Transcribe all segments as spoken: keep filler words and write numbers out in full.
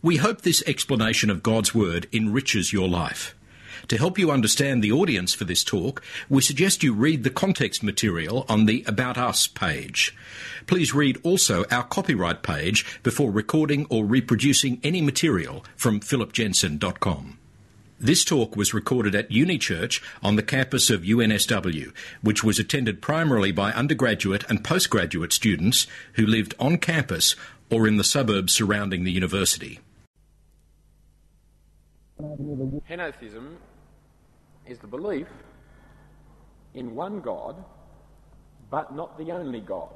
We hope this explanation of God's Word enriches your life. To help you understand the audience for this talk, we suggest you read the context material on the About Us page. Please read also our copyright page before recording or reproducing any material from philip jensen dot com. This talk was recorded at Uni Church on the campus of U N S W, which was attended primarily by undergraduate and postgraduate students who lived on campus or in the suburbs surrounding the university. Henotheism is the belief in one God, but not the only God.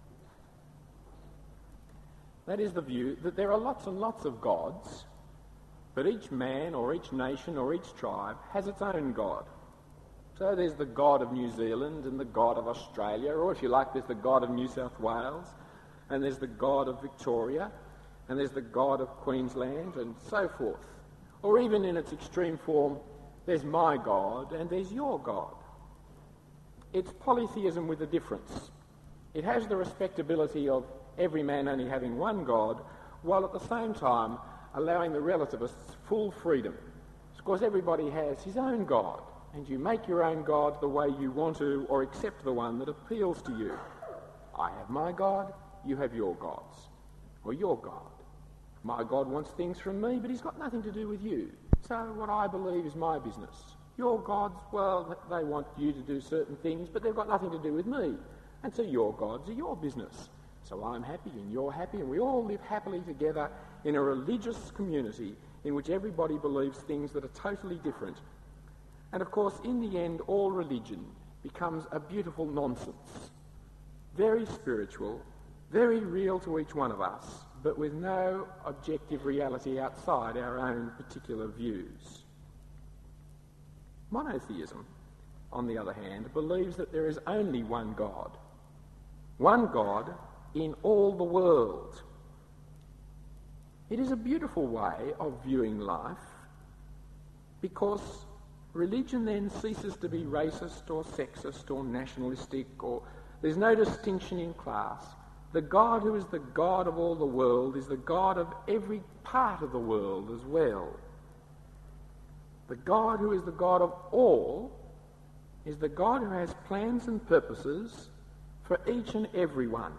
That is the view that there are lots and lots of gods, but each man or each nation or each tribe has its own God. So there's the God of New Zealand and the God of Australia, or if you like, there's the God of New South Wales, and there's the God of Victoria, and there's the God of Queensland, and so forth. Or even in its extreme form, there's my God and there's your God. It's polytheism with a difference. It has the respectability of every man only having one God, while at the same time allowing the relativists full freedom. Of course, everybody has his own God, and you make your own God the way you want to, or accept the one that appeals to you. I have my God, you have your gods, or your God. My God wants things from me, but he's got nothing to do with you. So what I believe is my business. Your gods, well, they want you to do certain things, but they've got nothing to do with me. And so your gods are your business. So I'm happy and you're happy, and we all live happily together in a religious community in which everybody believes things that are totally different. And of course, in the end, all religion becomes a beautiful nonsense. Very spiritual, very real to each one of us, but with no objective reality outside our own particular views. Monotheism, on the other hand, believes that there is only one God. One God in all the world. It is a beautiful way of viewing life, because religion then ceases to be racist or sexist or nationalistic, or there's no distinction in class. The God who is the God of all the world is the God of every part of the world as well. The God who is the God of all is the God who has plans and purposes for each and every one.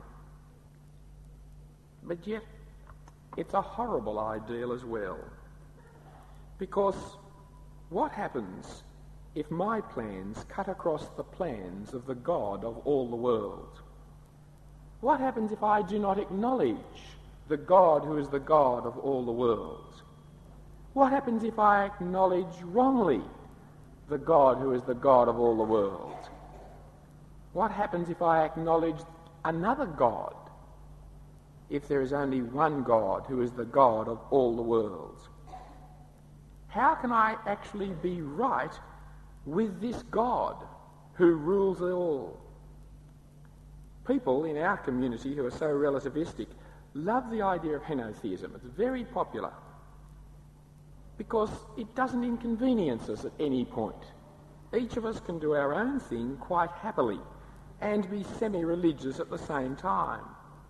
But yet, it's a horrible ideal as well. Because what happens if my plans cut across the plans of the God of all the world? What happens if I do not acknowledge the God who is the God of all the world? What happens if I acknowledge wrongly the God who is the God of all the world? What happens if I acknowledge another God, if there is only one God who is the God of all the world? How can I actually be right with this God who rules it all? People in our community who are so relativistic love the idea of henotheism. It's very popular because it doesn't inconvenience us at any point. Each of us can do our own thing quite happily and be semi-religious at the same time.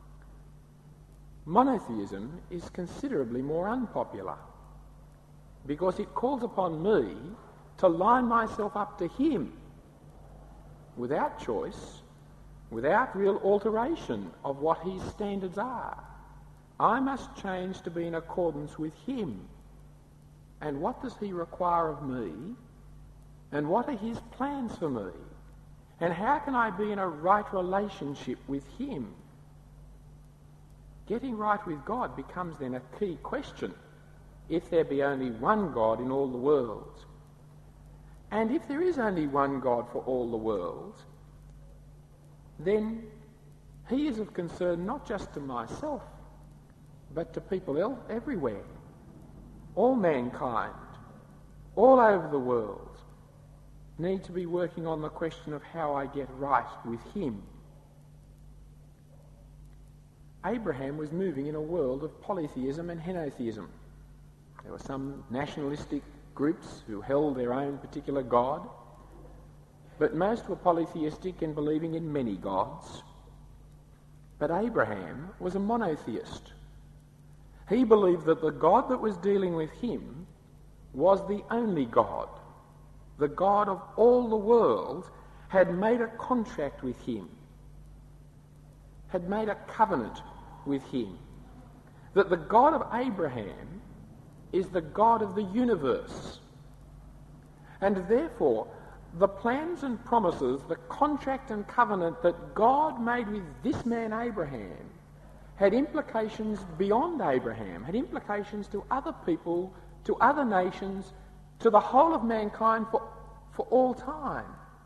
Monotheism is considerably more unpopular because it calls upon me to line myself up to him without choice, without real alteration of what his standards are. I must change to be in accordance with him. And what does he require of me? And what are his plans for me? And how can I be in a right relationship with him? Getting right with God becomes then a key question if there be only one God in all the world. And if there is only one God for all the world, then he is of concern not just to myself, but to people el- everywhere, all mankind, all over the world, need to be working on the question of how I get right with him. Abraham was moving in a world of polytheism and henotheism. There were some nationalistic groups who held their own particular God, but most were polytheistic and believing in many gods. But Abraham was a monotheist. He believed that the God that was dealing with him was the only God. The God of all the world had made a contract with him, had made a covenant with him. That the God of Abraham is the God of the universe. And therefore, the plans and promises, the contract and covenant that God made with this man Abraham had implications beyond Abraham, had implications to other people, to other nations, to the whole of mankind for, for all time.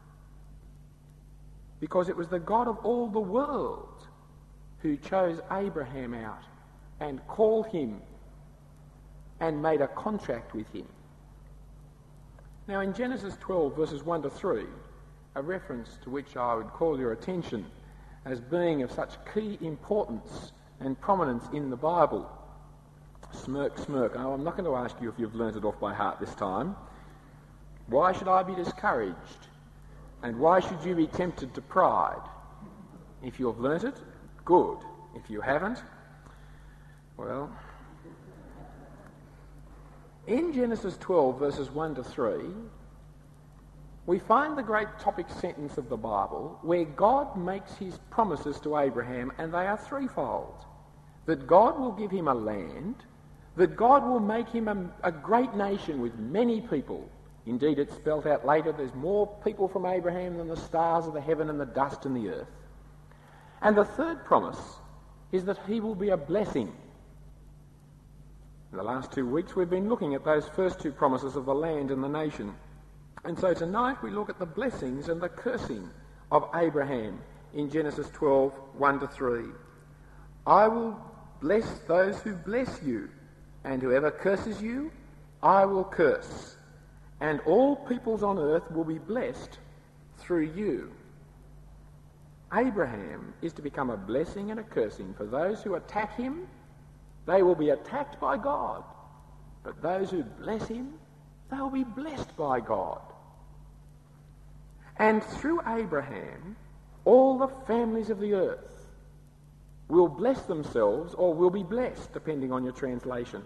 Because it was the God of all the world who chose Abraham out and called him and made a contract with him. Now in Genesis twelve verses one to three, a reference to which I would call your attention as being of such key importance and prominence in the Bible. Smirk, smirk. Oh, I'm not going to ask you if you've learnt it off by heart this time. Why should I be discouraged? And why should you be tempted to pride? If you have learnt it, good. If you haven't, well, in Genesis twelve verses one to three, we find the great topic sentence of the Bible where God makes his promises to Abraham, and they are threefold. That God will give him a land, that God will make him a, a great nation with many people. Indeed, it's spelt out later, there's more people from Abraham than the stars of the heaven and the dust in the earth. And the third promise is that he will be a blessing. In the last two weeks we've been looking at those first two promises of the land and the nation. And so tonight we look at the blessings and the cursing of Abraham in Genesis twelve, one to three. I will bless those who bless you, and whoever curses you, I will curse. And all peoples on earth will be blessed through you. Abraham is to become a blessing and a cursing. For those who attack him, they will be attacked by God. But those who bless him, they will be blessed by God. And through Abraham, all the families of the earth will bless themselves or will be blessed, depending on your translation.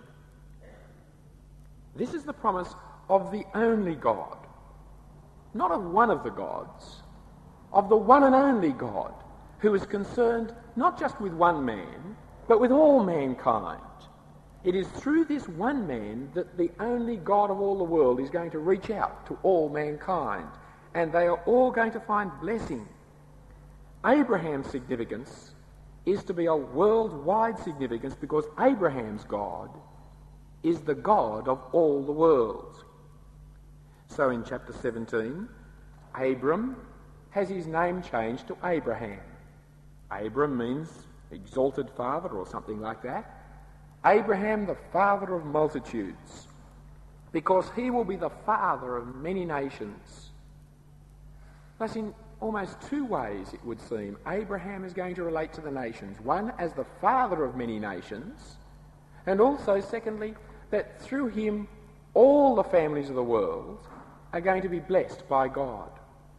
This is the promise of the only God, not of one of the gods, of the one and only God, who is concerned not just with one man, but with all mankind. It is through this one man that the only God of all the world is going to reach out to all mankind, and they are all going to find blessing. Abraham's significance is to be a worldwide significance because Abraham's God is the God of all the world. So in chapter seventeen, Abram has his name changed to Abraham. Abram means exalted father or something like that. Abraham, the father of multitudes, because he will be the father of many nations. Thus, in almost two ways, it would seem, Abraham is going to relate to the nations. One, as the father of many nations, and also, secondly, that through him all the families of the world are going to be blessed by God.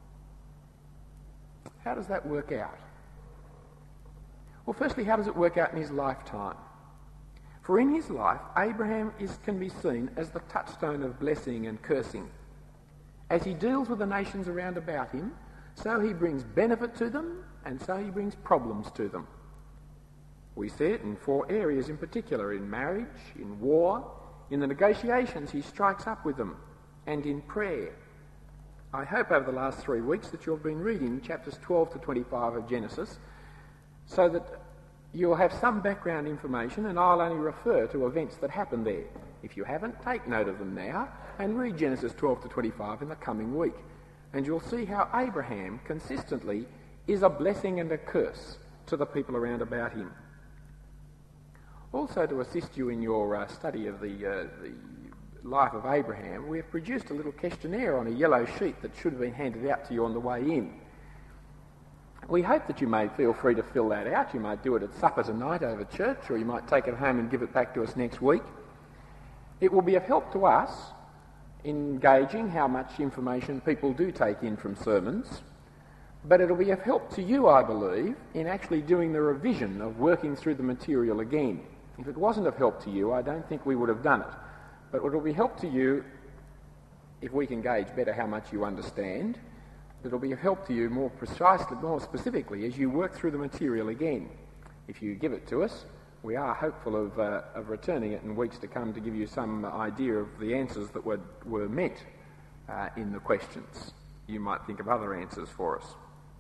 How does that work out? Well, firstly, how does it work out in his lifetime? For in his life, Abraham is, can be seen as the touchstone of blessing and cursing. As he deals with the nations around about him, so he brings benefit to them, and so he brings problems to them. We see it in four areas in particular: in marriage, in war, in the negotiations he strikes up with them, and in prayer. I hope over the last three weeks that you've been reading chapters twelve to twenty-five of Genesis, so that you'll have some background information, and I'll only refer to events that happened there. If you haven't, take note of them now and read Genesis twelve to twenty-five in the coming week, and you'll see how Abraham consistently is a blessing and a curse to the people around about him. Also, to assist you in your uh, study of the, uh, the life of Abraham, we have produced a little questionnaire on a yellow sheet that should have been handed out to you on the way in. We hope that you may feel free to fill that out. You might do it at supper tonight over church, or you might take it home and give it back to us next week. It will be of help to us in gauging how much information people do take in from sermons, but it'll be of help to you, I believe, in actually doing the revision of working through the material again If it wasn't of help to you, I don't think we would have done it. But it will be help to you if we can gauge better how much you understand. It will be of help to you more precisely, more specifically, as you work through the material again. If you give it to us, we are hopeful of, uh, of returning it in weeks to come to give you some idea of the answers that were, were meant uh, in the questions. You might think of other answers for us.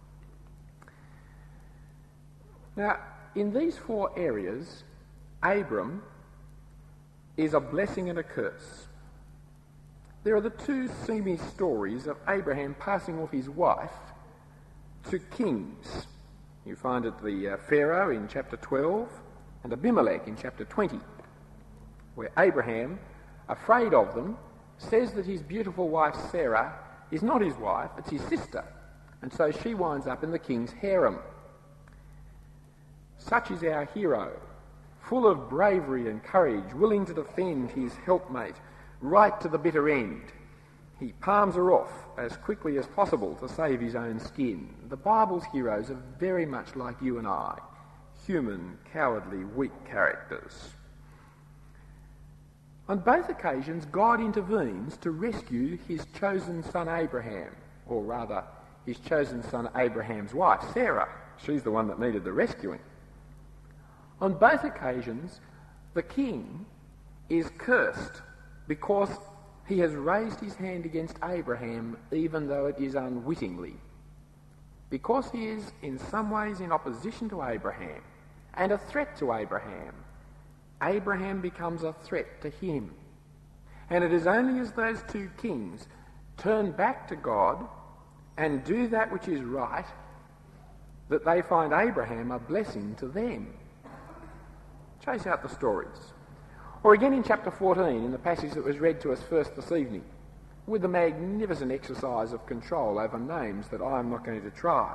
Now, in these four areas, Abram is a blessing and a curse. There are the two semi-stories of Abraham passing off his wife to kings. You find it the uh, Pharaoh in chapter twelve and Abimelech in chapter twenty, where Abraham, afraid of them, says that his beautiful wife Sarah is not his wife, it's his sister, and so she winds up in the king's harem. Such is our hero, full of bravery and courage, willing to defend his helpmate right to the bitter end. He palms her off as quickly as possible to save his own skin. The Bible's heroes are very much like you and I, human, cowardly, weak characters. On both occasions, God intervenes to rescue his chosen son Abraham, or rather, his chosen son Abraham's wife, Sarah. She's the one that needed the rescuing. On both occasions, the king is cursed because he has raised his hand against Abraham, even though it is unwittingly. Because he is in some ways in opposition to Abraham and a threat to Abraham, Abraham becomes a threat to him. And it is only as those two kings turn back to God and do that which is right that they find Abraham a blessing to them. Chase out the stories. Or again in chapter fourteen, in the passage that was read to us first this evening, with the magnificent exercise of control over names that I am not going to try.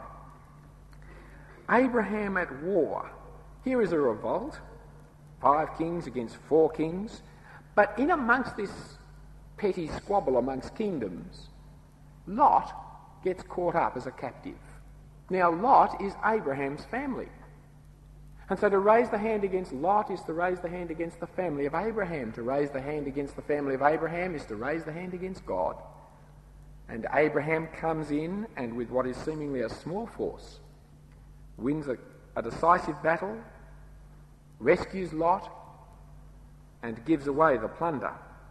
Abraham at war. Here is a revolt. Five kings against four kings. But in amongst this petty squabble amongst kingdoms, Lot gets caught up as a captive. Now Lot is Abraham's family. And so to raise the hand against Lot is to raise the hand against the family of Abraham. To raise the hand against the family of Abraham is to raise the hand against God. And Abraham comes in and with what is seemingly a small force, wins a, a decisive battle, rescues Lot, and gives away the plunder.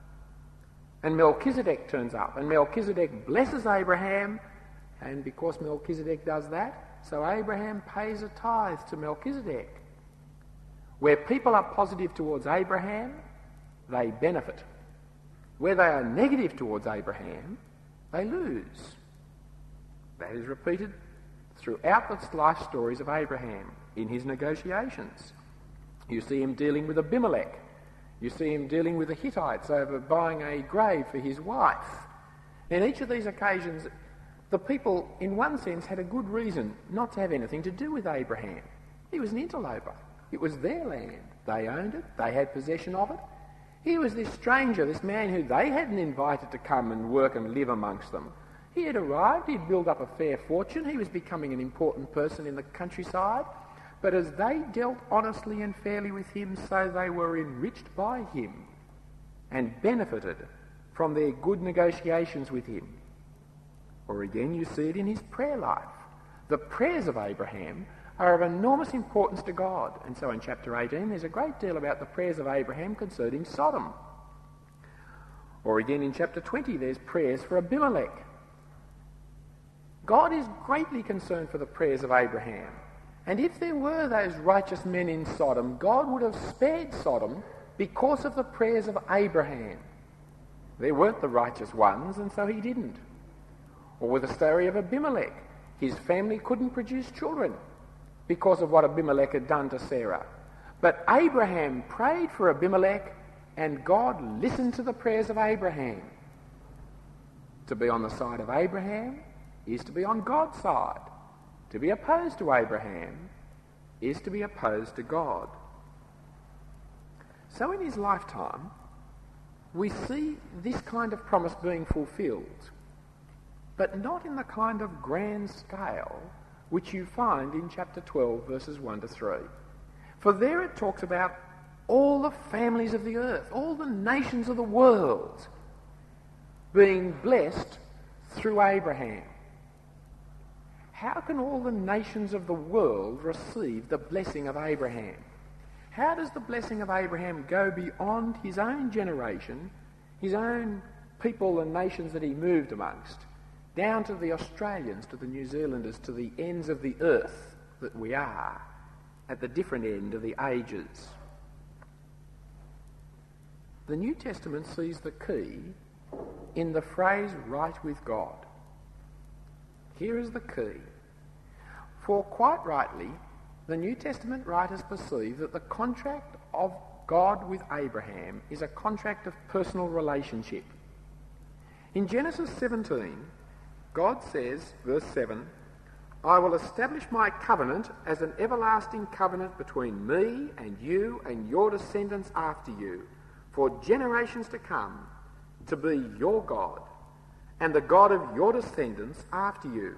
And Melchizedek turns up, and Melchizedek blesses Abraham, and because Melchizedek does that, so Abraham pays a tithe to Melchizedek. Where people are positive towards Abraham, they benefit. Where they are negative towards Abraham, they lose. That is repeated throughout the life stories of Abraham in his negotiations. You see him dealing with Abimelech. You see him dealing with the Hittites over buying a grave for his wife. In each of these occasions, the people, in one sense, had a good reason not to have anything to do with Abraham. He was an interloper. It was their land. They owned it. They had possession of it. He was this stranger, this man who they hadn't invited to come and work and live amongst them. He had arrived. He'd built up a fair fortune. He was becoming an important person in the countryside. But as they dealt honestly and fairly with him, so they were enriched by him and benefited from their good negotiations with him. Or again, you see it in his prayer life. The prayers of Abraham are of enormous importance to God. And so in chapter eighteen, there's a great deal about the prayers of Abraham concerning Sodom. Or again in chapter twenty, there's prayers for Abimelech. God is greatly concerned for the prayers of Abraham. And if there were those righteous men in Sodom, God would have spared Sodom because of the prayers of Abraham. There weren't the righteous ones, and so he didn't. Or with the story of Abimelech. His family couldn't produce children because of what Abimelech had done to Sarah. But Abraham prayed for Abimelech, and God listened to the prayers of Abraham. To be on the side of Abraham is to be on God's side. To be opposed to Abraham is to be opposed to God. So in his lifetime, we see this kind of promise being fulfilled, but not in the kind of grand scale which you find in chapter twelve, verses one to three. For there it talks about all the families of the earth, all the nations of the world being blessed through Abraham. How can all the nations of the world receive the blessing of Abraham? How does the blessing of Abraham go beyond his own generation, his own people and nations that he moved amongst, down to the Australians, to the New Zealanders, to the ends of the earth that we are, at the different end of the ages? The New Testament sees the key in the phrase right with God. Here is the key. For quite rightly, the New Testament writers perceive that the contract of God with Abraham is a contract of personal relationship. In Genesis seventeen, God says, verse seven, "I will establish my covenant as an everlasting covenant between me and you and your descendants after you, for generations to come, to be your God, and the God of your descendants after you."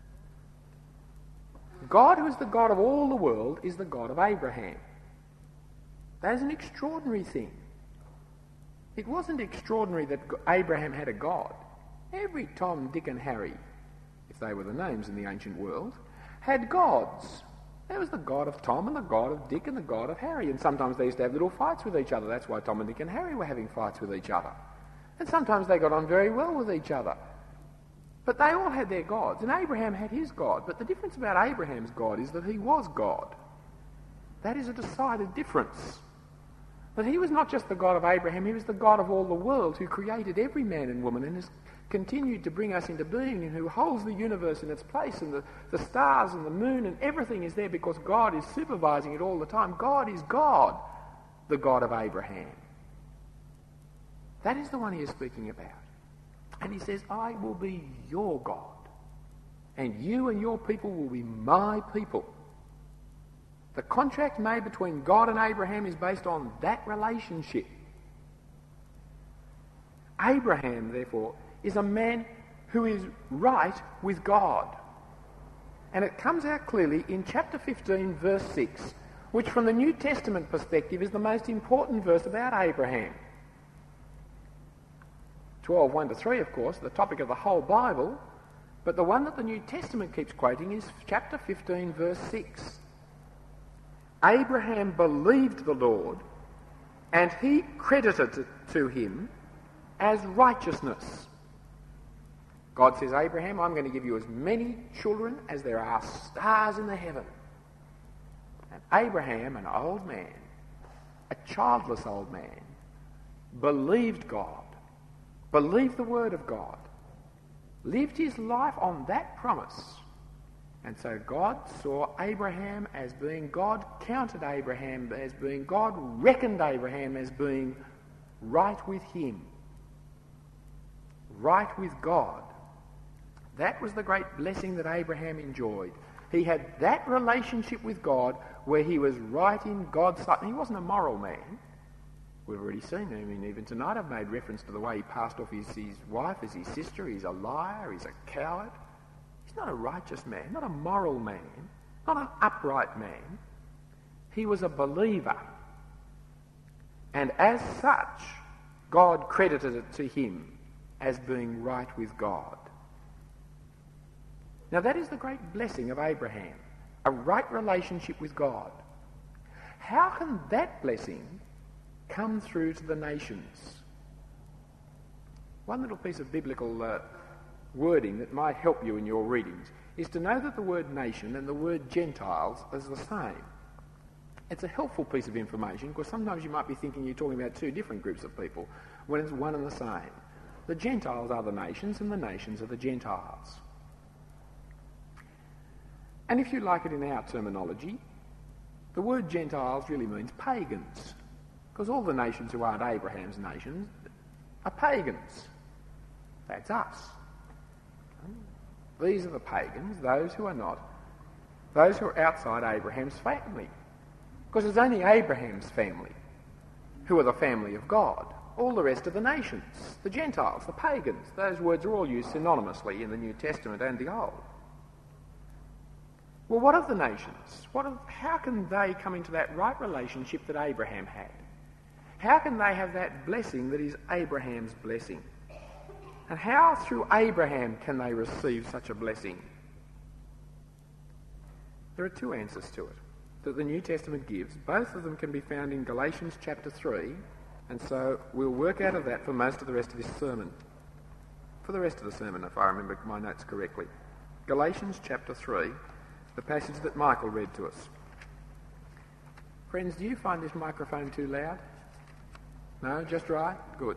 God, who is the God of all the world, is the God of Abraham. That is an extraordinary thing. It wasn't extraordinary that Abraham had a God. Every Tom, Dick and Harry, if they were the names in the ancient world, had gods. There was the God of Tom and the God of Dick and the God of Harry, and sometimes they used to have little fights with each other. That's why Tom and Dick and Harry were having fights with each other. And sometimes they got on very well with each other. But they all had their gods, and Abraham had his God. But the difference about Abraham's God is that he was God. That is a decided difference. That he was not just the God of Abraham, he was the God of all the world, who created every man and woman and has continued to bring us into being, and who holds the universe in its place, and the, the stars and the moon and everything is there because God is supervising it all the time. God is God, the God of Abraham. That is the one he is speaking about. And he says, "I will be your God, and you and your people will be my people." The contract made between God and Abraham is based on that relationship. Abraham, therefore, is a man who is right with God. And it comes out clearly in chapter fifteen, verse six, which from the New Testament perspective is the most important verse about Abraham. twelve, one to three, of course, the topic of the whole Bible, but the one that the New Testament keeps quoting is chapter fifteen, verse six. Abraham believed the Lord, and he credited it to him as righteousness. God says, "Abraham, I'm going to give you as many children as there are stars in the heaven." And Abraham, an old man, a childless old man, believed God, believed the word of God, lived his life on that promise. And so God saw Abraham as being, God counted Abraham as being, God reckoned Abraham as being right with him, right with God. That was the great blessing that Abraham enjoyed. He had that relationship with God where he was right in God's sight. And he wasn't a moral man. We've already seen him. I mean, even tonight I've made reference to the way he passed off his, his wife as his sister. He's a liar. He's a coward. He's not a righteous man, not a moral man, not an upright man. He was a believer. And as such, God credited it to him as being right with God. Now that is the great blessing of Abraham, a right relationship with God. How can that blessing come through to the nations? One little piece of biblical uh, wording that might help you in your readings is to know that the word nation and the word Gentiles is the same. It's a helpful piece of information because sometimes you might be thinking you're talking about two different groups of people when it's one and the same. The Gentiles are the nations and the nations are the Gentiles. And if you like it in our terminology, the word Gentiles really means pagans, because all the nations who aren't Abraham's nations are pagans. That's us. These are the pagans, those who are not, those who are outside Abraham's family. Because it's only Abraham's family who are the family of God. All the rest of the nations, the Gentiles, the pagans, those words are all used synonymously in the New Testament and the Old. Well, what of the nations? What of, how can they come into that right relationship that Abraham had? How can they have that blessing that is Abraham's blessing? And how, through Abraham, can they receive such a blessing? There are two answers to it that the New Testament gives. Both of them can be found in Galatians chapter three, and so we'll work out of that for most of the rest of this sermon. For the rest of the sermon, if I remember my notes correctly. Galatians chapter three, the passage that Michael read to us. Friends, do you find this microphone too loud? No, just right? Good.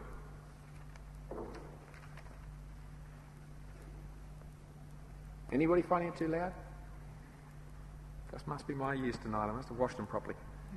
Anybody finding it too loud? This must be my ears tonight. I must have washed them properly.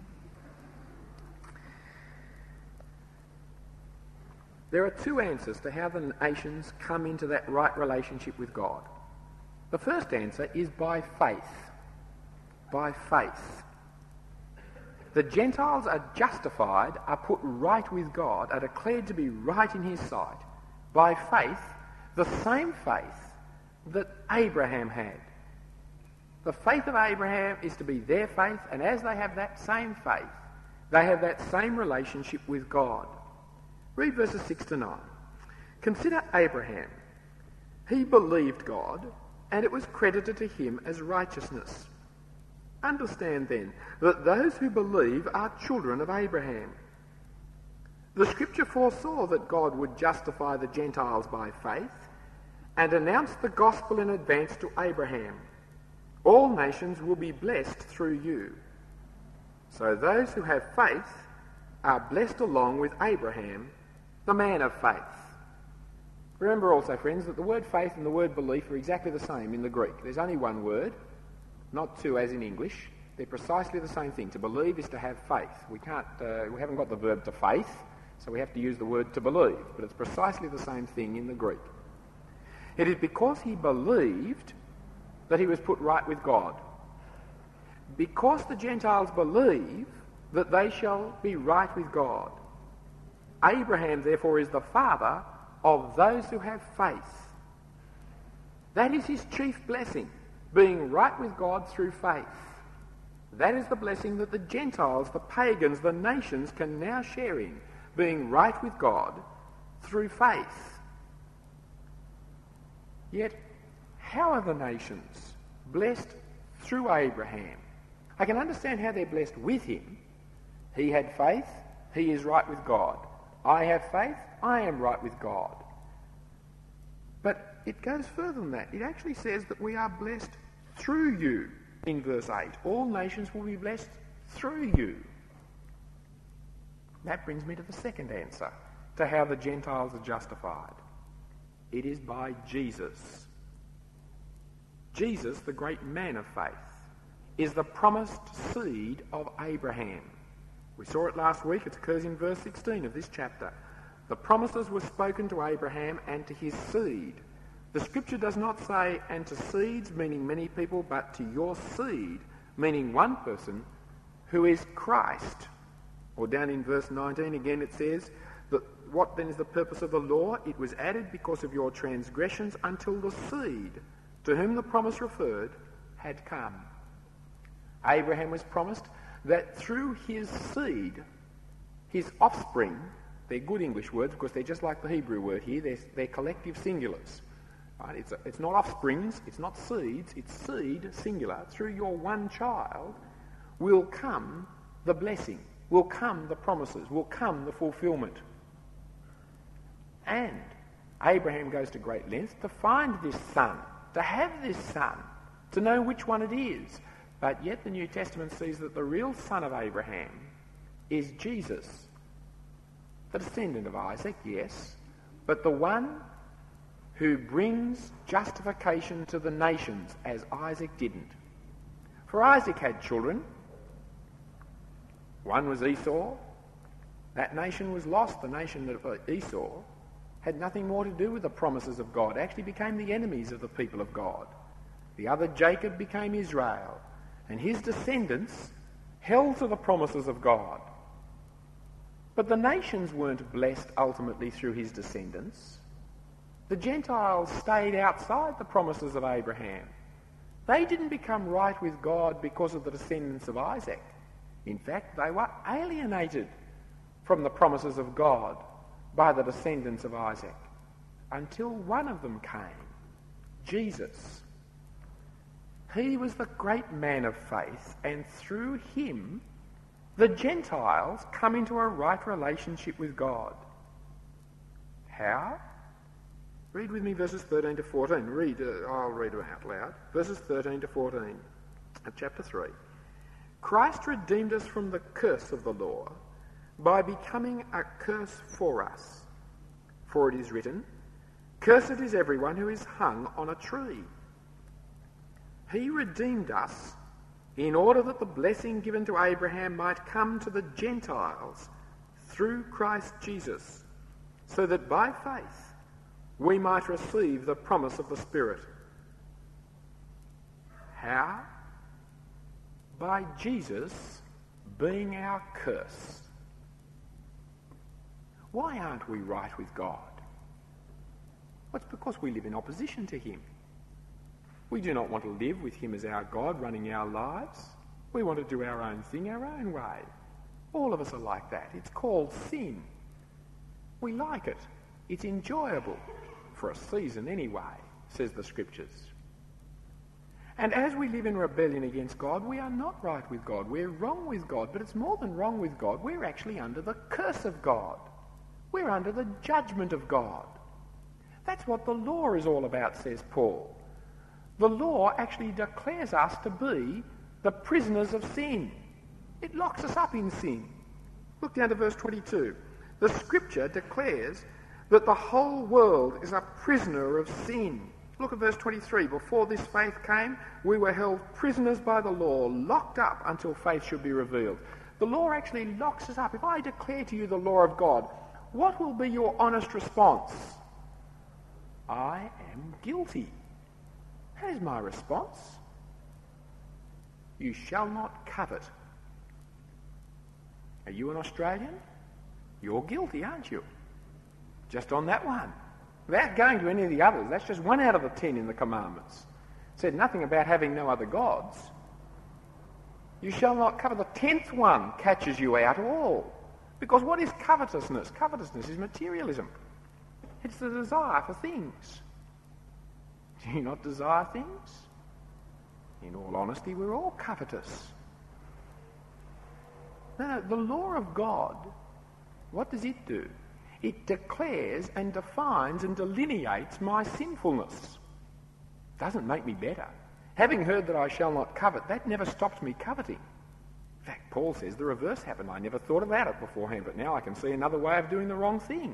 There are two answers to how the nations come into that right relationship with God. The first answer is by faith. By faith. The Gentiles are justified, are put right with God, are declared to be right in his sight by faith, the same faith that Abraham had. The faith of Abraham is to be their faith, and as they have that same faith, they have that same relationship with God. Read verses six to nine. Consider Abraham. He believed God, and it was credited to him as righteousness. Understand then that those who believe are children of Abraham. The scripture foresaw that God would justify the Gentiles by faith and announced the gospel in advance to Abraham. All nations will be blessed through you. So those who have faith are blessed along with Abraham, the man of faith. Remember also, friends, that the word faith and the word belief are exactly the same in the Greek. There's only one word, not two as in English. They're precisely the same thing. To believe is to have faith. We can't, uh, we haven't got the verb to faith, so we have to use the word to believe. But it's precisely the same thing in the Greek. It is because he believed that he was put right with God. Because the Gentiles believe that they shall be right with God. Abraham, therefore, is the father of those who have faith. That is his chief blessing, being right with God through faith. That is the blessing that the Gentiles, the pagans, the nations can now share in, being right with God through faith. Yet, how are the nations blessed through Abraham? I can understand how they're blessed with him. He had faith, he is right with God. I have faith, I am right with God. But it goes further than that. It actually says that we are blessed through you in verse eight. All nations will be blessed through you. That brings me to the second answer to how the Gentiles are justified. It is by Jesus. Jesus, the great man of faith, is the promised seed of Abraham. We saw it last week. It occurs in verse sixteen of this chapter. The promises were spoken to Abraham and to his seed. The scripture does not say, and to seeds, meaning many people, but to your seed, meaning one person, who is Christ. Or down in verse nineteen again it says, that what then is the purpose of the law? It was added because of your transgressions until the seed, to whom the promise referred, had come. Abraham was promised that through his seed, his offspring, they're good English words because they're just like the Hebrew word here, they're, they're collective singulars. Right? It's, a, it's not offsprings, it's not seeds, it's seed, singular. Through your one child will come the blessing, will come the promises, will come the fulfilment. And Abraham goes to great lengths to find this son, to have this son, to know which one it is. But yet the New Testament sees that the real son of Abraham is Jesus, the descendant of Isaac, yes, but the one who brings justification to the nations as Isaac didn't. For Isaac had children. One was Esau. That nation was lost. The nation of Esau had nothing more to do with the promises of God, actually became the enemies of the people of God. The other, Jacob, became Israel, and his descendants held to the promises of God. But the nations weren't blessed ultimately through his descendants. The Gentiles stayed outside the promises of Abraham. They didn't become right with God because of the descendants of Isaac. In fact, they were alienated from the promises of God by the descendants of Isaac until one of them came, Jesus. He was the great man of faith, and through him the Gentiles come into a right relationship with God. How? Read with me verses thirteen to fourteen. Read, uh, I'll read them out loud. Verses thirteen to fourteen of chapter three. Christ redeemed us from the curse of the law by becoming a curse for us. For it is written, "Cursed is everyone who is hung on a tree." He redeemed us in order that the blessing given to Abraham might come to the Gentiles through Christ Jesus, so that by faith we might receive the promise of the Spirit. How? By Jesus being our curse. Why aren't we right with God? Well, it's because we live in opposition to him. We do not want to live with him as our God running our lives. We want to do our own thing our own way. All of us are like that. It's called sin. We like it. It's enjoyable. For a season anyway, says the Scriptures. And as we live in rebellion against God, we are not right with God. We're wrong with God. But it's more than wrong with God. We're actually under the curse of God. We're under the judgment of God. That's what the law is all about, says Paul. The law actually declares us to be the prisoners of sin. It locks us up in sin. Look down to verse twenty-two. The Scripture declares that the whole world is a prisoner of sin. Look at verse twenty-three. Before this faith came, we were held prisoners by the law, locked up until faith should be revealed. The law actually locks us up. If I declare to you the law of God, what will be your honest response? I am guilty. That is my response. You shall not covet. Are you an Australian? You're guilty, aren't you? Just on that one. Without going to any of the others. That's just one out of the ten in the commandments. It said nothing about having no other gods. You shall not covet. The tenth one catches you out all. Because what is covetousness? Covetousness is materialism. It's the desire for things. Do you not desire things? In all honesty, we're all covetous. No, no, the law of God, what does it do? It declares and defines and delineates my sinfulness. Doesn't make me better. Having heard that I shall not covet, that never stops me coveting. In fact, Paul says the reverse happened. I never thought about it beforehand, but now I can see another way of doing the wrong thing.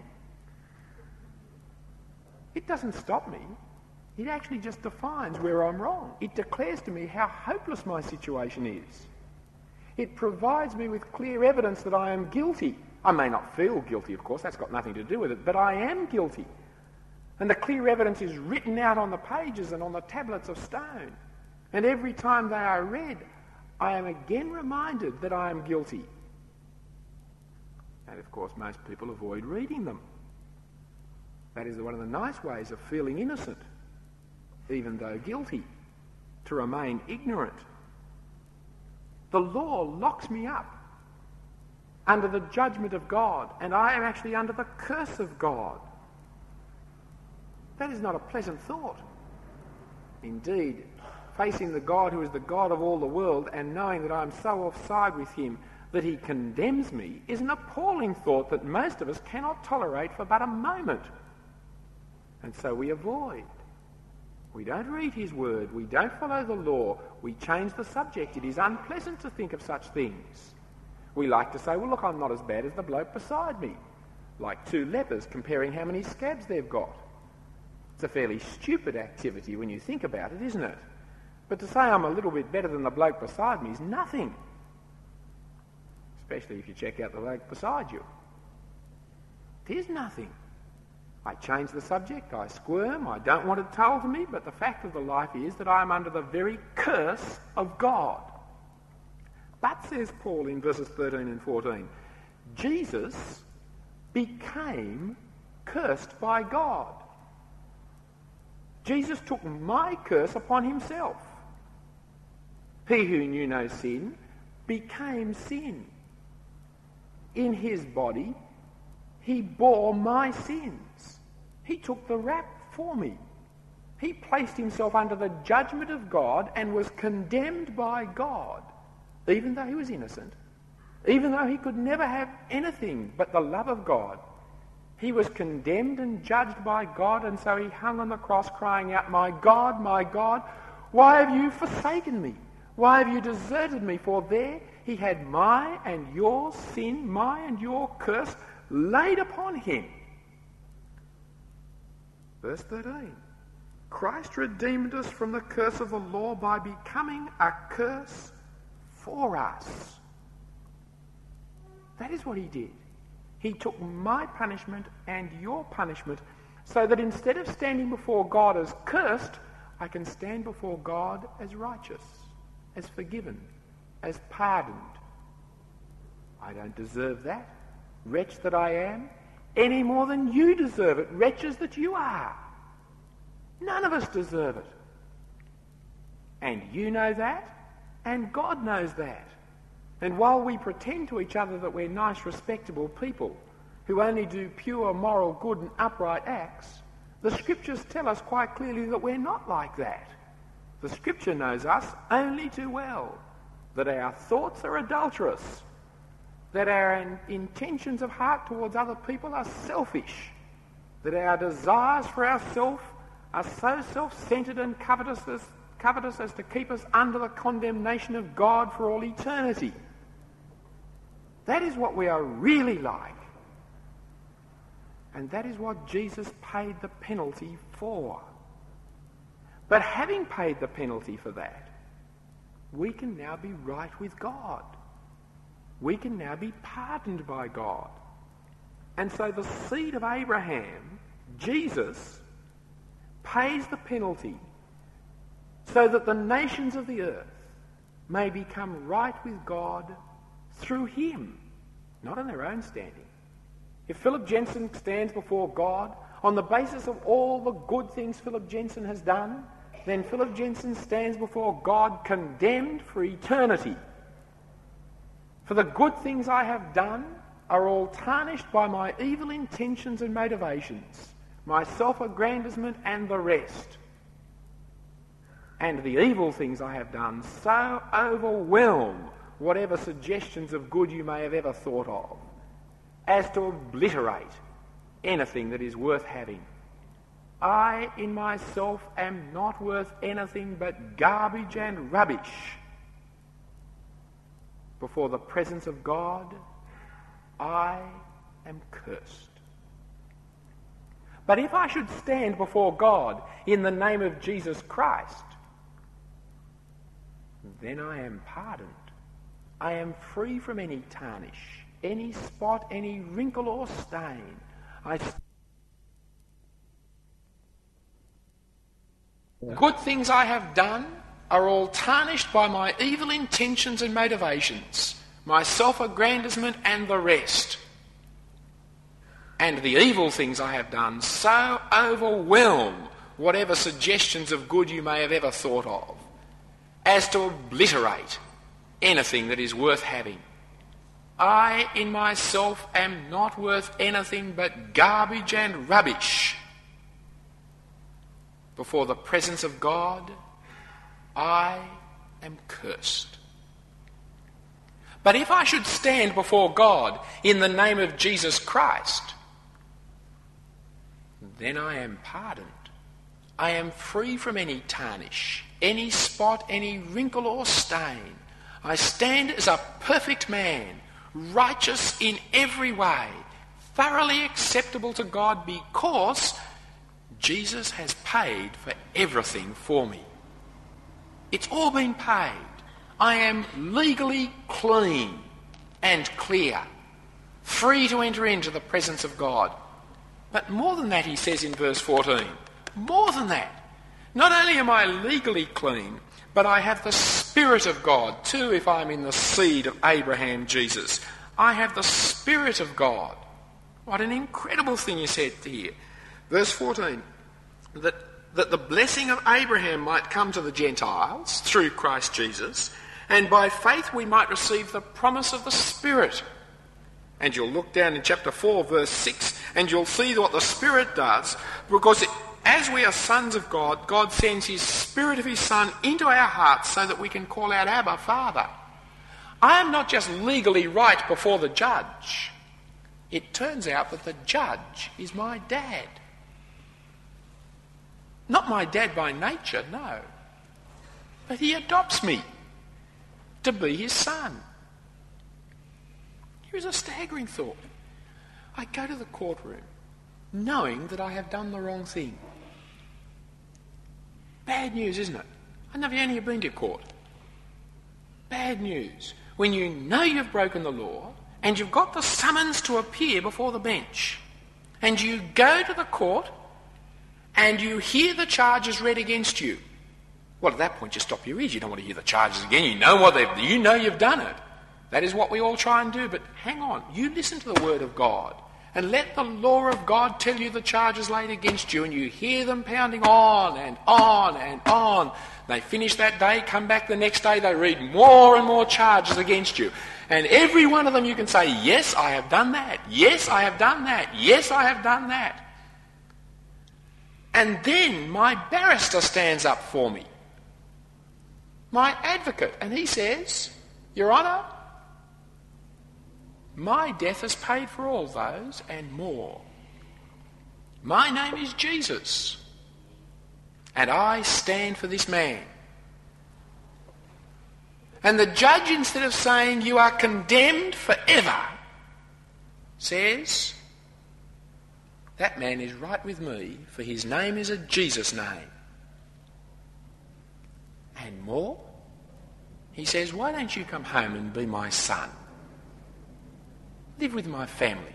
It doesn't stop me. It actually just defines where I'm wrong. It declares to me how hopeless my situation is. It provides me with clear evidence that I am guilty. I may not feel guilty, of course, that's got nothing to do with it, but I am guilty. And the clear evidence is written out on the pages and on the tablets of stone. And every time they are read, I am again reminded that I am guilty. And of course, most people avoid reading them. That is one of the nice ways of feeling innocent, even though guilty, to remain ignorant. The law locks me up under the judgment of God, and I am actually under the curse of God. That is not a pleasant thought. Indeed, facing the God who is the God of all the world and knowing that I am so offside with him that he condemns me is an appalling thought that most of us cannot tolerate for but a moment. And so we avoid. We don't read his word. We don't follow the law. We change the subject. It is unpleasant to think of such things. We like to say, well, look, I'm not as bad as the bloke beside me. Like two lepers comparing how many scabs they've got. It's a fairly stupid activity when you think about it, isn't it? But to say I'm a little bit better than the bloke beside me is nothing. Especially if you check out the bloke beside you. It is nothing. I change the subject, I squirm, I don't want it told to me, but the fact of the life is that I am under the very curse of God. But, says Paul in verses thirteen and fourteen, Jesus became cursed by God. Jesus took my curse upon himself. He who knew no sin became sin. In his body, he bore my sins. He took the rap for me. He placed himself under the judgment of God and was condemned by God, even though he was innocent, even though he could never have anything but the love of God. He was condemned and judged by God, and so he hung on the cross crying out, "My God, my God, why have you forsaken me? Why have you deserted me?" For there he had my and your sin, my and your curse laid upon him. Verse thirteen. Christ redeemed us from the curse of the law by becoming a curse for us. That is what he did. He took my punishment and your punishment so that instead of standing before God as cursed, I can stand before God as righteous, as forgiven, as pardoned. I don't deserve that, wretch that I am, any more than you deserve it, wretches that you are. None of us deserve it. And you know that, and God knows that. And while we pretend to each other that we're nice, respectable people who only do pure, moral, good and upright acts, the Scriptures tell us quite clearly that we're not like that. The Scripture knows us only too well, that our thoughts are adulterous, that our intentions of heart towards other people are selfish, that our desires for ourselves are so self-centred and covetous as, covetous as to keep us under the condemnation of God for all eternity. That is what we are really like. And that is what Jesus paid the penalty for. But having paid the penalty for that, we can now be right with God. We can now be pardoned by God. And so the seed of Abraham, Jesus, pays the penalty so that the nations of the earth may become right with God through him, not on their own standing. If Philip Jensen stands before God on the basis of all the good things Philip Jensen has done, then Philip Jensen stands before God condemned for eternity. For the good things I have done are all tarnished by my evil intentions and motivations, my self-aggrandizement and the rest. And the evil things I have done so overwhelm whatever suggestions of good you may have ever thought of, as to obliterate anything that is worth having. I in myself am not worth anything but garbage and rubbish. Before the presence of God, I am cursed. But if I should stand before God in the name of Jesus Christ, then I am pardoned. I am free from any tarnish, any spot, any wrinkle or stain. I Good things I have done are all tarnished by my evil intentions and motivations, my self-aggrandizement and the rest. And the evil things I have done so overwhelm whatever suggestions of good you may have ever thought of, as to obliterate anything that is worth having. I in myself am not worth anything but garbage and rubbish. Before the presence of God, I am cursed. But if I should stand before God in the name of Jesus Christ, then I am pardoned. I am free from any tarnish, any spot, any wrinkle or stain. I stand as a perfect man, righteous in every way, thoroughly acceptable to God because Jesus has paid for everything for me. It's all been paid. I am legally clean and clear, free to enter into the presence of God. But more than that, he says in verse fourteen, more than that, not only am I legally clean, but I have the Spirit of God too if I'm in the seed of Abraham, Jesus. I have the Spirit of God. What an incredible thing he said here. Verse fourteen, that that the blessing of Abraham might come to the Gentiles through Christ Jesus, and by faith we might receive the promise of the Spirit. And you'll look down in chapter four, verse six, and you'll see what the Spirit does, because it, as we are sons of God, God sends his Spirit of his Son into our hearts so that we can call out, Abba, Father. I am not just legally right before the judge. It turns out that the judge is my dad. Not my dad by nature, no. But he adopts me to be his son. Here's a staggering thought. I go to the courtroom knowing that I have done the wrong thing. Bad news, isn't it? I never only have been to court. Bad news. When you know you've broken the law and you've got the summons to appear before the bench, and you go to the court and you hear the charges read against you. Well, at that point you stop your ears. You don't want to hear the charges again. You know what they've, you know you've done it. That is what we all try and do. But hang on, you listen to the word of God and let the law of God tell you the charges laid against you, and you hear them pounding on and on and on. They finish that day, come back the next day, they read more and more charges against you. And every one of them you can say, yes, I have done that. Yes, I have done that. Yes, I have done that. And then my barrister stands up for me, my advocate, and he says, Your Honour, my death has paid for all those and more. My name is Jesus, and I stand for this man. And the judge, instead of saying, you are condemned forever, says, that man is right with me, for his name is a Jesus name. And more, he says, why don't you come home and be my son? Live with my family.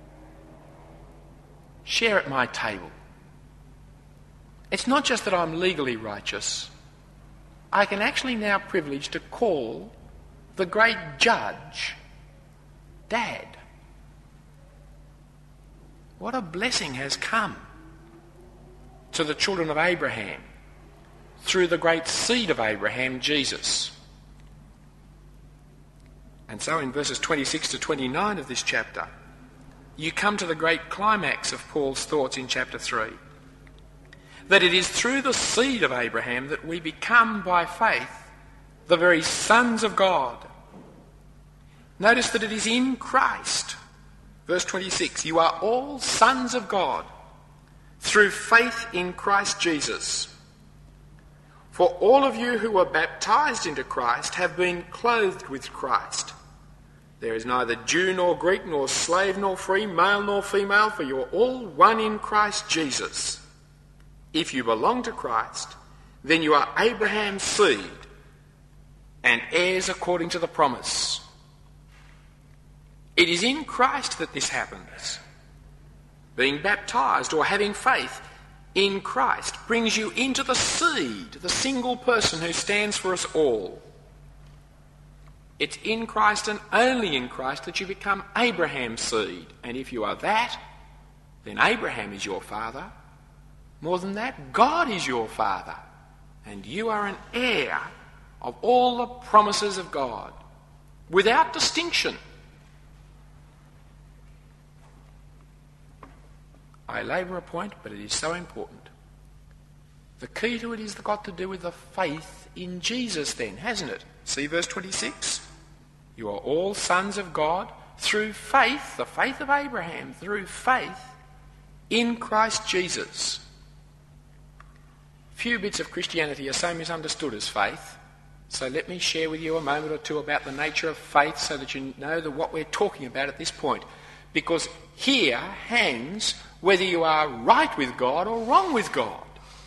Share at my table. It's not just that I'm legally righteous. I can actually now privilege to call the great judge Dad. What a blessing has come to the children of Abraham through the great seed of Abraham, Jesus. And so in verses twenty-six to twenty-nine of this chapter, you come to the great climax of Paul's thoughts in chapter three. That it is through the seed of Abraham that we become by faith the very sons of God. Notice that it is in Christ. Verse twenty-six, you are all sons of God through faith in Christ Jesus. For all of you who were baptized into Christ have been clothed with Christ. There is neither Jew nor Greek, nor slave nor free, male nor female, for you are all one in Christ Jesus. If you belong to Christ, then you are Abraham's seed and heirs according to the promise. It is in Christ that this happens. Being baptized or having faith in Christ brings you into the seed, the single person who stands for us all. It's in Christ and only in Christ that you become Abraham's seed. And if you are that, then Abraham is your father. More than that, God is your father. And you are an heir of all the promises of God, without distinction. I labour a point, but it is so important. The key to it has got to do with the faith in Jesus then, hasn't it? See verse twenty-six? You are all sons of God through faith, the faith of Abraham, through faith in Christ Jesus. Few bits of Christianity are so misunderstood as faith. So let me share with you a moment or two about the nature of faith so that you know that what we're talking about at this point. Because here hangs whether you are right with God or wrong with God.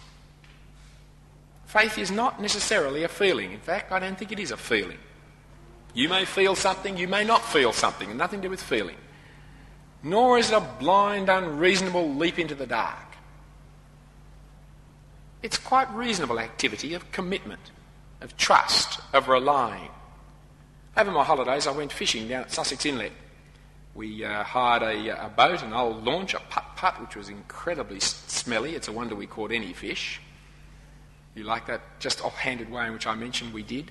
Faith is not necessarily a feeling. In fact, I don't think it is a feeling. You may feel something, you may not feel something, and nothing to do with feeling. Nor is it a blind, unreasonable leap into the dark. It's quite reasonable activity of commitment, of trust, of relying. Over my holidays, I went fishing down at Sussex Inlet. We uh, hired a, a boat, an old launch, a putt-putt, which was incredibly smelly. It's a wonder we caught any fish. You like that just offhanded way in which I mentioned we did?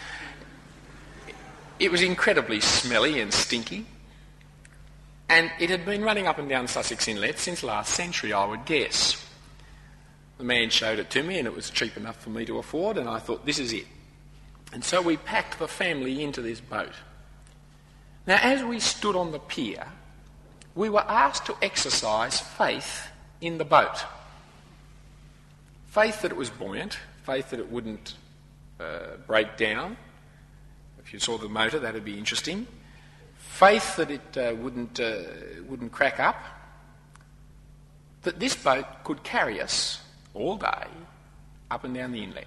It was incredibly smelly and stinky, and it had been running up and down Sussex Inlet since last century, I would guess. The man showed it to me, and it was cheap enough for me to afford, and I thought, this is it. And so we packed the family into this boat. Now, as we stood on the pier, we were asked to exercise faith in the boat. Faith that it was buoyant, faith that it wouldn't uh, break down. If you saw the motor, that would be interesting. Faith that it uh, wouldn't, uh, wouldn't crack up. That this boat could carry us all day up and down the inlet.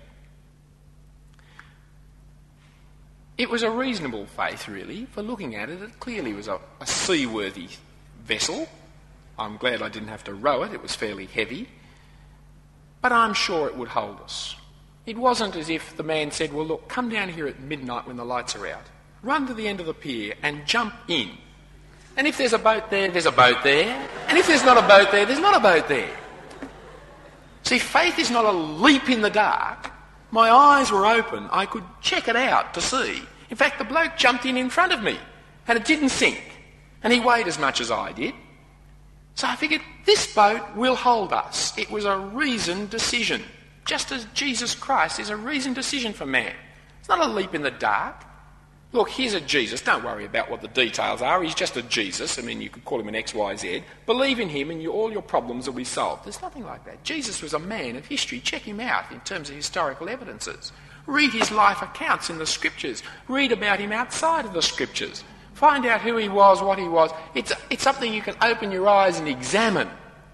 It was a reasonable faith, really, for looking at it. It clearly was a, a seaworthy vessel. I'm glad I didn't have to row it. It was fairly heavy. But I'm sure it would hold us. It wasn't as if the man said, well, look, come down here at midnight when the lights are out. Run to the end of the pier and jump in. And if there's a boat there, there's a boat there. And if there's not a boat there, there's not a boat there. See, faith is not a leap in the dark. My eyes were open. I could check it out to see. In fact, the bloke jumped in in front of me, and it didn't sink. And he weighed as much as I did. So I figured, this boat will hold us. It was a reasoned decision, just as Jesus Christ is a reasoned decision for man. It's not a leap in the dark. Look, here's a Jesus. Don't worry about what the details are. He's just a Jesus. I mean, you could call him an X Y Z. Believe in him and you, all your problems will be solved. There's nothing like that. Jesus was a man of history. Check him out in terms of historical evidences. Read his life accounts in the Scriptures. Read about him outside of the Scriptures. Find out who he was, what he was. It's, it's something you can open your eyes and examine.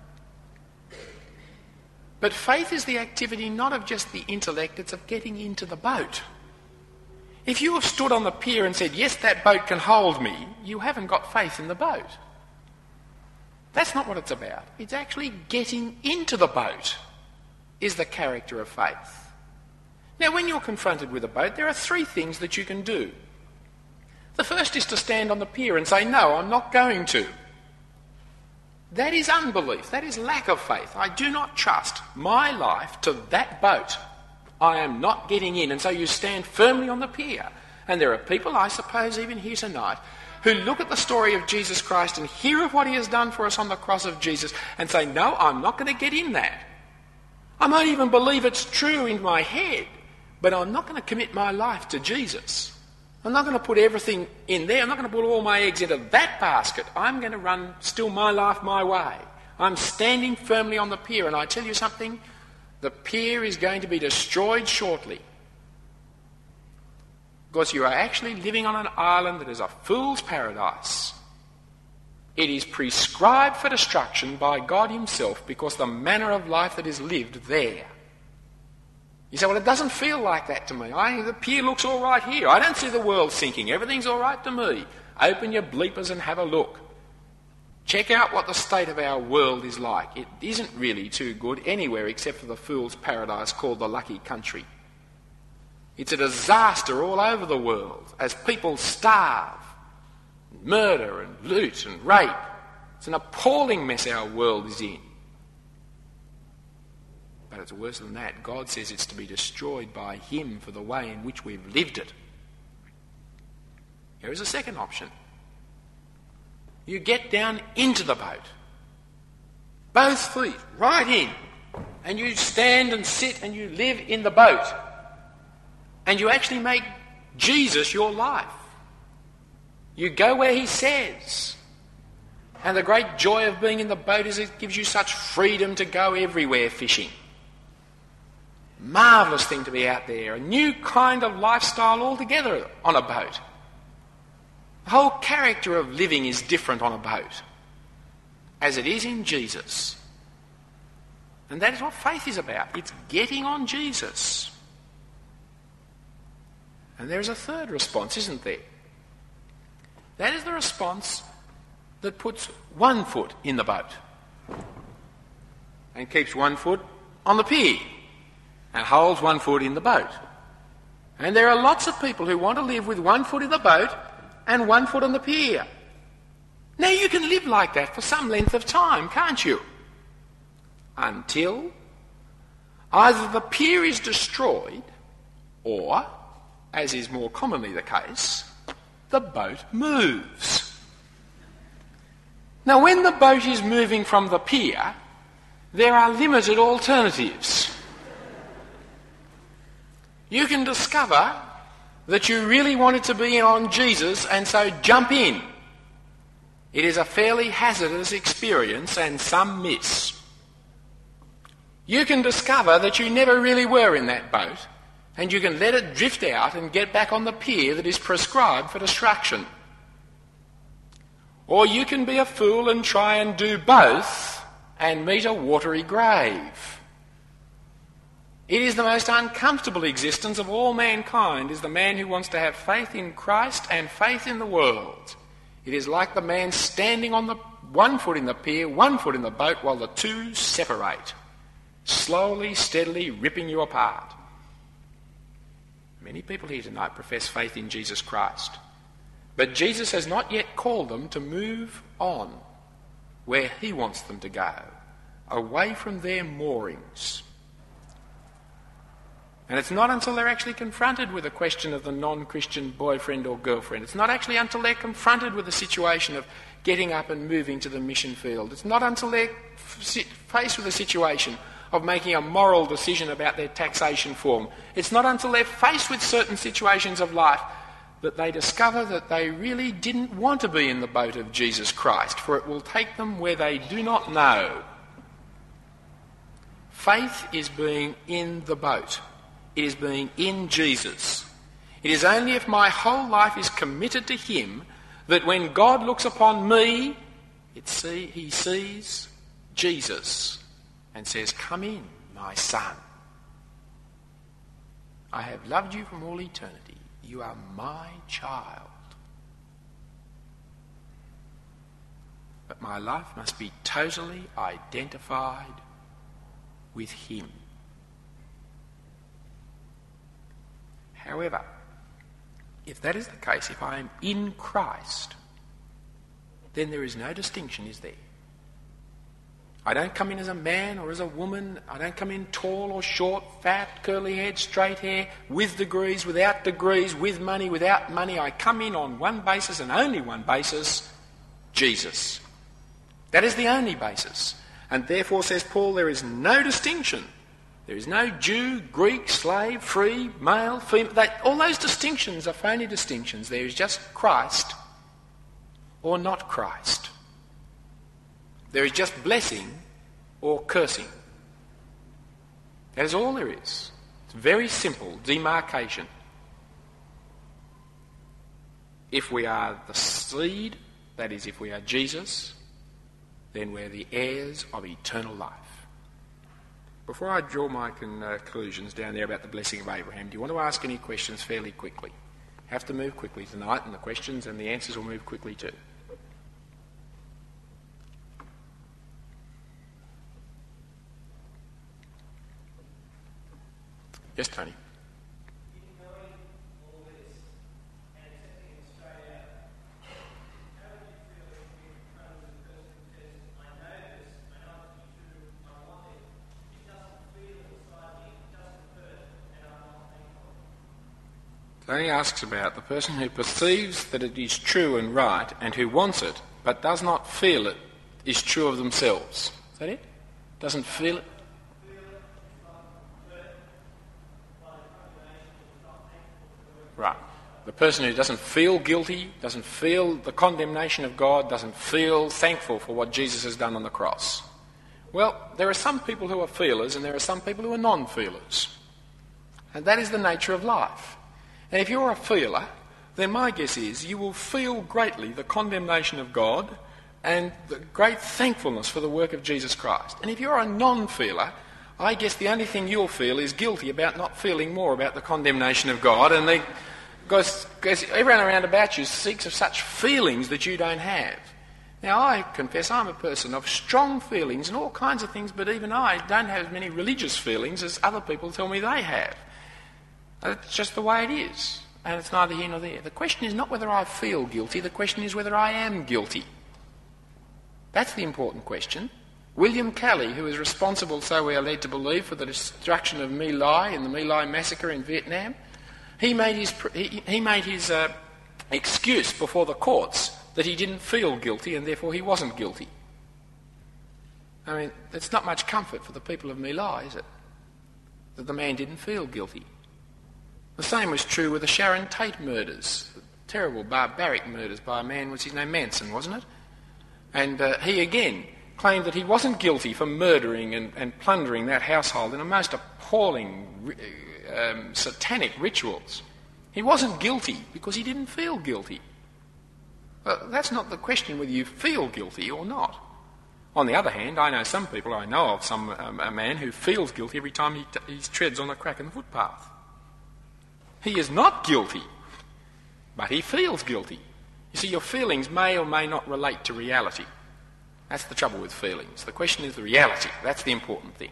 But faith is the activity not of just the intellect, it's of getting into the boat. If you have stood on the pier and said, yes, that boat can hold me, you haven't got faith in the boat. That's not what it's about. It's actually getting into the boat is the character of faith. Now, when you're confronted with a boat, there are three things that you can do. The first is to stand on the pier and say, no, I'm not going to. That is unbelief. That is lack of faith. I do not trust my life to that boat. I am not getting in. And so you stand firmly on the pier. And there are people, I suppose, even here tonight, who look at the story of Jesus Christ and hear of what he has done for us on the cross of Jesus and say, no, I'm not going to get in that. I might even believe it's true in my head, but I'm not going to commit my life to Jesus. I'm not going to put everything in there. I'm not going to put all my eggs into that basket. I'm going to run still my life my way. I'm standing firmly on the pier, and I tell you something, the pier is going to be destroyed shortly. Because you are actually living on an island that is a fool's paradise. It is prescribed for destruction by God himself because the manner of life that is lived there. You say, well, it doesn't feel like that to me. I, the pier looks all right here. I don't see the world sinking. Everything's all right to me. Open your bleepers and have a look. Check out what the state of our world is like. It isn't really too good anywhere except for the fool's paradise called the lucky country. It's a disaster all over the world as people starve, murder and loot and rape. It's an appalling mess our world is in. But it's worse than that. God says it's to be destroyed by him for the way in which we've lived it. Here is a second option. You get down into the boat, both feet right in, and you stand and sit and you live in the boat. And you actually make Jesus your life. You go where he says. And the great joy of being in the boat is it gives you such freedom to go everywhere fishing. Marvellous thing to be out there. A new kind of lifestyle altogether on a boat. The whole character of living is different on a boat, as it is in Jesus. And that is what faith is about. It's getting on Jesus. And there's a third response, isn't there? That is the response that puts one foot in the boat and keeps one foot on the pier and holds one foot in the boat. And there are lots of people who want to live with one foot in the boat and one foot on the pier. Now you can live like that for some length of time, can't you? Until, Either the pier is destroyed, or, as is more commonly the case, the boat moves. Now, when the boat is moving from the pier, there are limited alternatives. You can discover that you really wanted to be on Jesus and so jump in. It is a fairly hazardous experience and some miss. You can discover that you never really were in that boat, and you can let it drift out and get back on the pier that is prescribed for destruction. Or you can be a fool and try and do both and meet a watery grave. It is the most uncomfortable existence of all mankind, is the man who wants to have faith in Christ and faith in the world. It is like the man standing on the one foot in the pier, one foot in the boat, while the two separate, slowly, steadily ripping you apart. Many people here tonight profess faith in Jesus Christ, but Jesus has not yet called them to move on where he wants them to go, away from their moorings. And it's not until they're actually confronted with the question of the non-Christian boyfriend or girlfriend. It's not actually until they're confronted with the situation of getting up and moving to the mission field. It's not until they're faced with the situation of making a moral decision about their taxation form. It's not until they're faced with certain situations of life that they discover that they really didn't want to be in the boat of Jesus Christ, for it will take them where they do not know. Faith is being in the boat. It is being in Jesus. It is only if my whole life is committed to him that when God looks upon me, it see, he sees Jesus and says, "Come in, my son. I have loved you from all eternity. You are my child. But my life must be totally identified with him." However, if that is the case, if I am in Christ, then there is no distinction, is there? I don't come in as a man or as a woman. I don't come in tall or short, fat, curly-haired, straight hair, with degrees, without degrees, with money, without money. I come in on one basis and only one basis, Jesus. That is the only basis. And therefore, says Paul, there is no distinction. There is no Jew, Greek, slave, free, male, female. That, all those distinctions are phony distinctions. There is just Christ or not Christ. There is just blessing or cursing. That is all there is. It's very simple demarcation. If we are the seed, that is, if we are Jesus, then we're the heirs of eternal life. Before I draw my conclusions down there about the blessing of Abraham, do you want to ask any questions fairly quickly? You have to move quickly tonight, and the questions and the answers will move quickly too. Yes, Tony. Tony asks about the person who perceives that it is true and right and who wants it but does not feel it is true of themselves. Is that it? Doesn't feel it? Right. The person who doesn't feel guilty, doesn't feel the condemnation of God, doesn't feel thankful for what Jesus has done on the cross. Well, there are some people who are feelers and there are some people who are non-feelers. And that is the nature of life. And if you're a feeler, then my guess is you will feel greatly the condemnation of God and the great thankfulness for the work of Jesus Christ. And if you're a non-feeler, I guess the only thing you'll feel is guilty about not feeling more about the condemnation of God, and they, because, because everyone around about you seeks of such feelings that you don't have. Now, I confess I'm a person of strong feelings and all kinds of things, but even I don't have as many religious feelings as other people tell me they have. It's just the way it is, and it's neither here nor there. The question is not whether I feel guilty, the question is whether I am guilty. That's the important question. William Kelly, who is responsible, so we are led to believe, for the destruction of My Lai in the My Lai massacre in Vietnam, he made his, he, he made his uh, excuse before the courts that he didn't feel guilty and therefore he wasn't guilty. I mean, that's not much comfort for the people of My Lai, is it? That the man didn't feel guilty. The same was true with the Sharon Tate murders, terrible barbaric murders by a man, was his name Manson, wasn't it? And uh, he again claimed that he wasn't guilty for murdering and, and plundering that household in a most appalling um, satanic rituals. He wasn't guilty because he didn't feel guilty. Well, that's not the question whether you feel guilty or not. On the other hand, I know some people, I know of some um, a man who feels guilty every time he, t- he treads on a crack in the footpath. He is not guilty, but he feels guilty. You see, your feelings may or may not relate to reality. That's the trouble with feelings. The question is the reality. That's the important thing.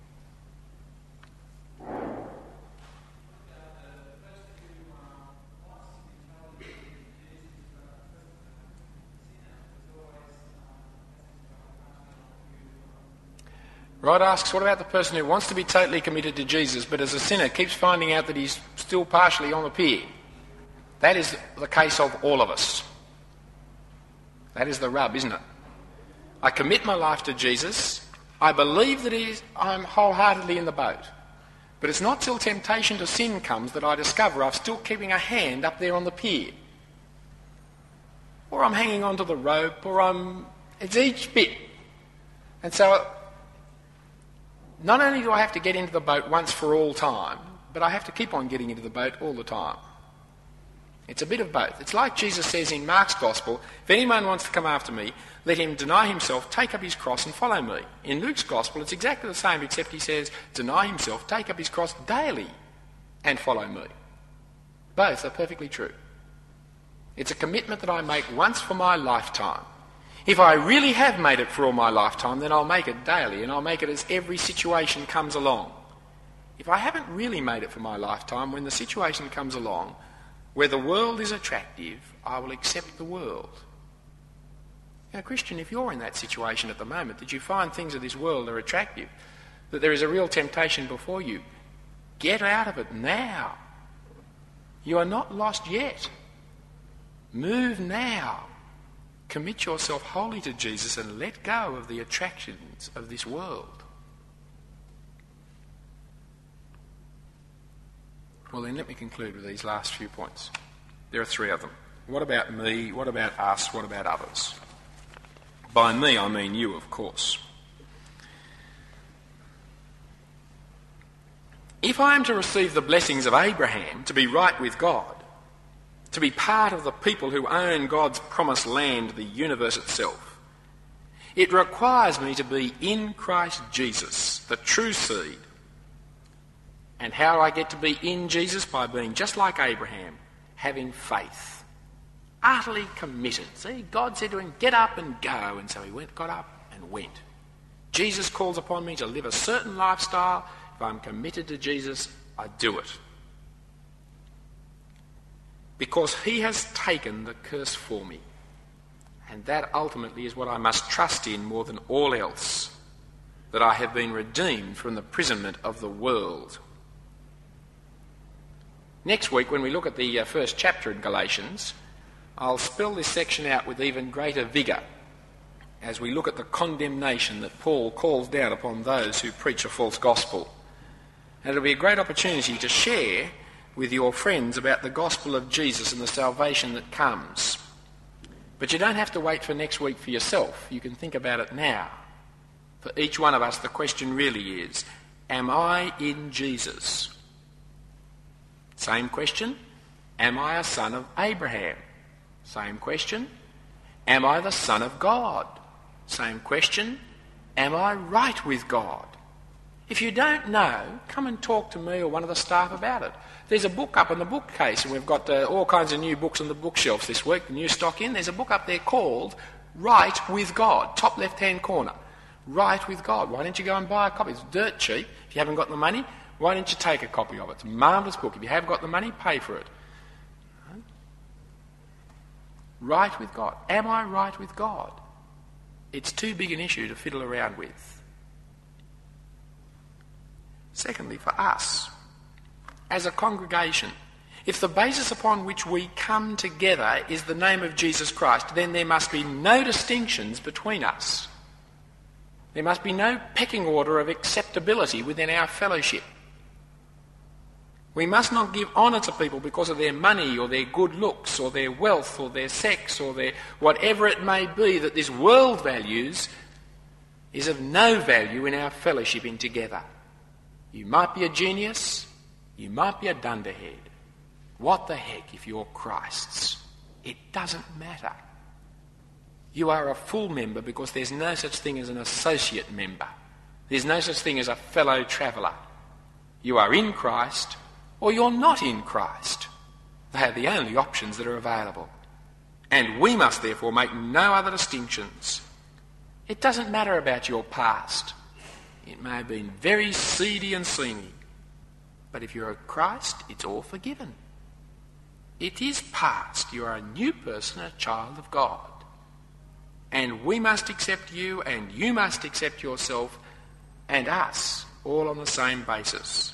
Rod asks, what about the person who wants to be totally committed to Jesus but as a sinner keeps finding out that he's still partially on the pier? That is the case of all of us. That is the rub, isn't it? I commit my life to Jesus. I believe that he's, I'm wholeheartedly in the boat. But it's not till temptation to sin comes that I discover I'm still keeping a hand up there on the pier. Or I'm hanging onto the rope, or I'm... It's each bit. And so not only do I have to get into the boat once for all time, but I have to keep on getting into the boat all the time. It's a bit of both. It's like Jesus says in Mark's Gospel, if anyone wants to come after me, let him deny himself, take up his cross and follow me. In Luke's Gospel, it's exactly the same, except he says, deny himself, take up his cross daily and follow me. Both are perfectly true. It's a commitment that I make once for my lifetime. If I really have made it for all my lifetime, then I'll make it daily, and I'll make it as every situation comes along. If I haven't really made it for my lifetime, when the situation comes along, where the world is attractive, I will accept the world. Now, Christian, if you're in that situation at the moment, that you find things of this world are attractive, that there is a real temptation before you, get out of it now. You are not lost yet. Move now. Commit yourself wholly to Jesus and let go of the attractions of this world. Well, then let me conclude with these last few points. There are three of them. What about me? What about us? What about others? By me, I mean you, of course. If I am to receive the blessings of Abraham, to be right with God, to be part of the people who own God's promised land, the universe itself, it requires me to be in Christ Jesus, the true seed. And how do I get to be in Jesus? By being just like Abraham, having faith, utterly committed. See, God said to him, get up and go, and so he went, got up and went. Jesus calls upon me to live a certain lifestyle. If I'm committed to Jesus, I do it. Because he has taken the curse for me. And that ultimately is what I must trust in more than all else, that I have been redeemed from the imprisonment of the world. Next week, when we look at the uh, first chapter in Galatians, I'll spell this section out with even greater vigour as we look at the condemnation that Paul calls down upon those who preach a false gospel. And it'll be a great opportunity to share with your friends about the gospel of Jesus and the salvation that comes. But you don't have to wait for next week for yourself. You can think about it now. For each one of us, the question really is, am I in Jesus? Same question, am I a son of Abraham? Same question, am I the son of God? Same question, am I right with God? If you don't know, come and talk to me or one of the staff about it. There's a book up on the bookcase, and we've got uh, all kinds of new books on the bookshelves this week, the new stock in. There's a book up there called Right with God, top left-hand corner. Right with God. Why don't you go and buy a copy? It's dirt cheap. If you haven't got the money, why don't you take a copy of it? It's a marvellous book. If you have got the money, pay for it. Right with God. Am I right with God? It's too big an issue to fiddle around with. Secondly, for us, as a congregation, if the basis upon which we come together is the name of Jesus Christ, then there must be no distinctions between us. There must be no pecking order of acceptability within our fellowship. We must not give honour to people because of their money or their good looks or their wealth or their sex or their whatever it may be that this world values is of no value in our fellowshipping together. You might be a genius, you might be a dunderhead. What the heck if you're Christ's? It doesn't matter. You are a full member because there's no such thing as an associate member. There's no such thing as a fellow traveller. You are in Christ or you're not in Christ. They are the only options that are available. And we must therefore make no other distinctions. It doesn't matter about your past. It may have been very seedy and seamy. But if you're a Christ, it's all forgiven. It is past. You are a new person, a child of God. And we must accept you, and you must accept yourself, and us, all on the same basis.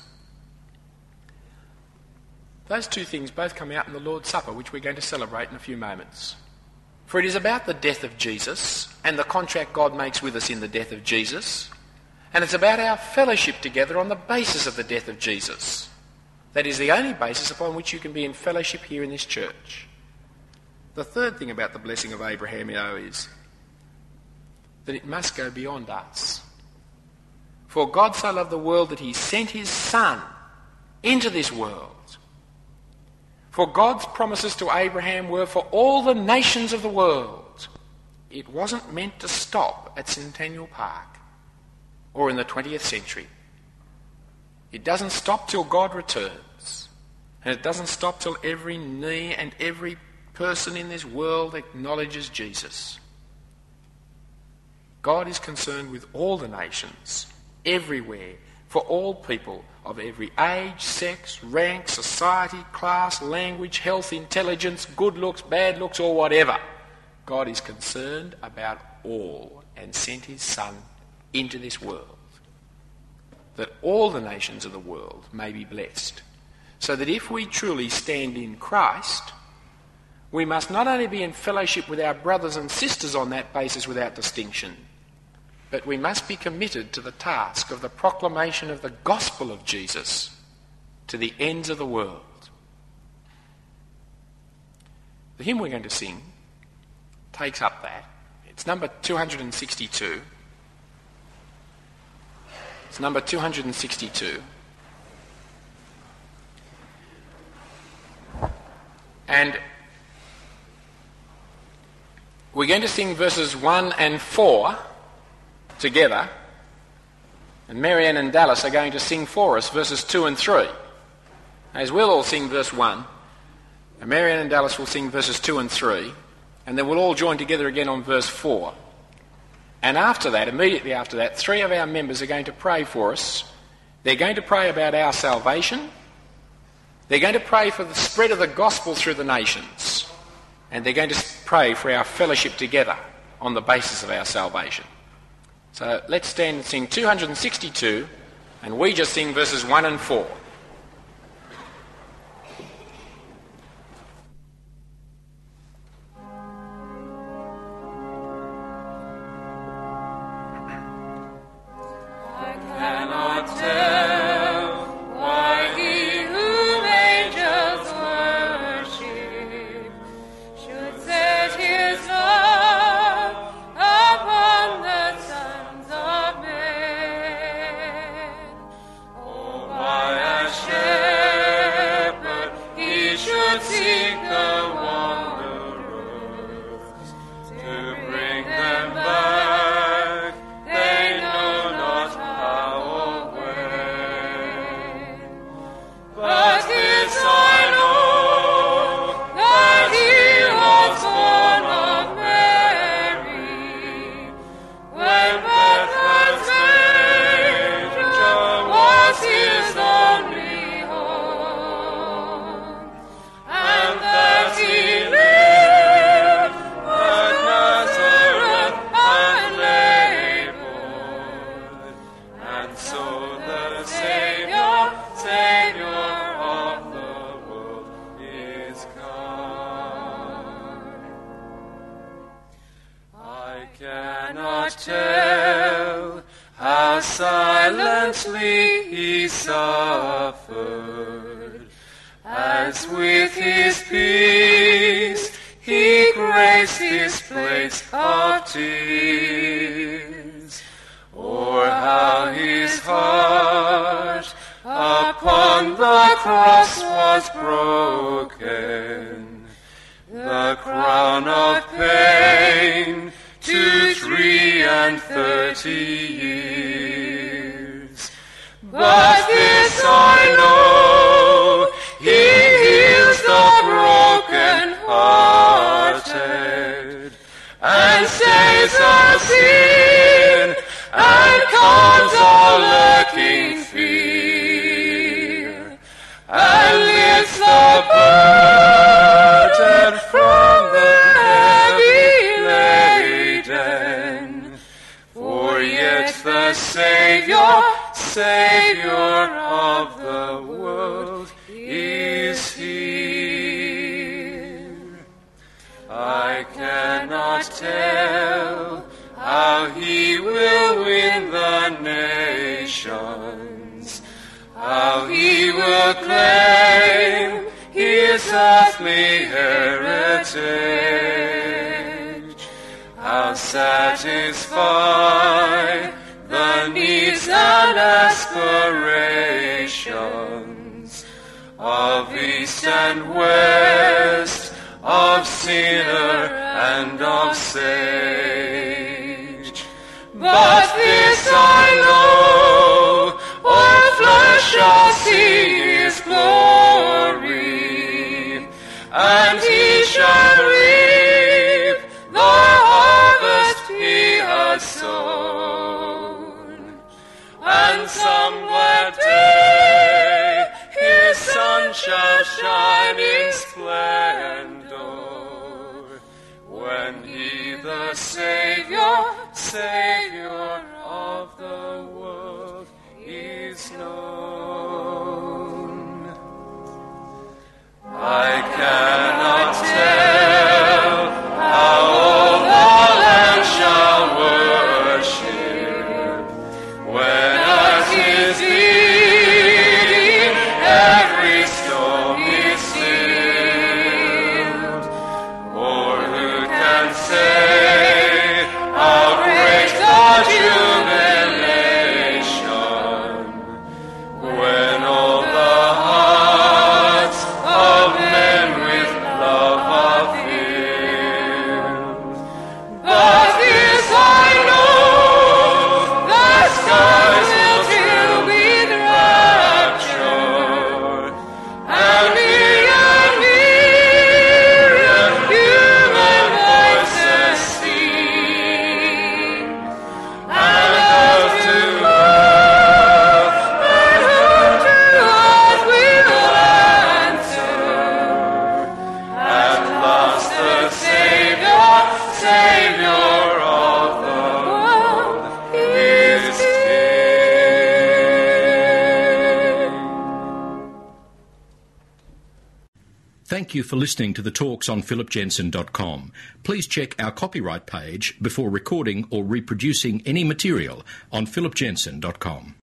Those two things both come out in the Lord's Supper, which we're going to celebrate in a few moments. For it is about the death of Jesus, and the contract God makes with us in the death of Jesus, and it's about our fellowship together on the basis of the death of Jesus. That is the only basis upon which you can be in fellowship here in this church. The third thing about the blessing of Abraham, though, is that it must go beyond us. For God so loved the world that he sent his Son into this world. For God's promises to Abraham were for all the nations of the world. It wasn't meant to stop at Centennial Park or in the twentieth century. It doesn't stop till God returns. And it doesn't stop till every knee and every person in this world acknowledges Jesus. God is concerned with all the nations, everywhere, for all people of every age, sex, rank, society, class, language, health, intelligence, good looks, bad looks, or whatever. God is concerned about all and sent his Son into this world, that all the nations of the world may be blessed. So that if we truly stand in Christ, we must not only be in fellowship with our brothers and sisters on that basis without distinction, but we must be committed to the task of the proclamation of the gospel of Jesus to the ends of the world. The hymn we're going to sing takes up that. It's number two hundred sixty-two. It's number two hundred sixty-two. And we're going to sing verses one and four together, and Marianne and Dallas are going to sing for us verses two and three. As we'll all sing verse one, and Marianne and Dallas will sing verses two and three, and then we'll all join together again on verse four. And after that, immediately after that, three of our members are going to pray for us. They're going to pray about our salvation. They're going to pray for the spread of the gospel through the nations. And they're going to pray for our fellowship together on the basis of our salvation. So let's stand and sing two hundred sixty-two, and we just sing verses one and four. Why so the Saviour, Saviour of the world is come. I cannot tell how silently he suffered, as with his peace he graced his place of tears, or how his heart upon the cross was broken, the crown of pain to three and thirty years. But this I know, he heals the broken-hearted, and saves our sin, and calms our lurking fear, and lifts the burden from the heavy laden. For yet the Saviour, Saviour of the world is here. I cannot tell how he will win the nations, how he will claim his earthly heritage, how satisfy the needs and aspirations of east and west, of sinner and of sage. But this I know, all flesh shall see his glory, and he shall reap the harvest he has sown. And some glad day his sun shall shine in splendor, when he, the Saviour, Saviour of the world, is known. I cannot tell how all the land shall worship, when at his bidding every storm is stilled. Or who can say how great the jubilation, when all the hearts of men with love are filled. But this I know, the skies will fill with rapture, and myriad, myriad human voices sing, and earth to earth, and earth to earth will answer. At last the Saviour, Saviour of the world is King. Thank you for listening to the talks on philip jensen dot com. Please check our copyright page before recording or reproducing any material on philip jensen dot com.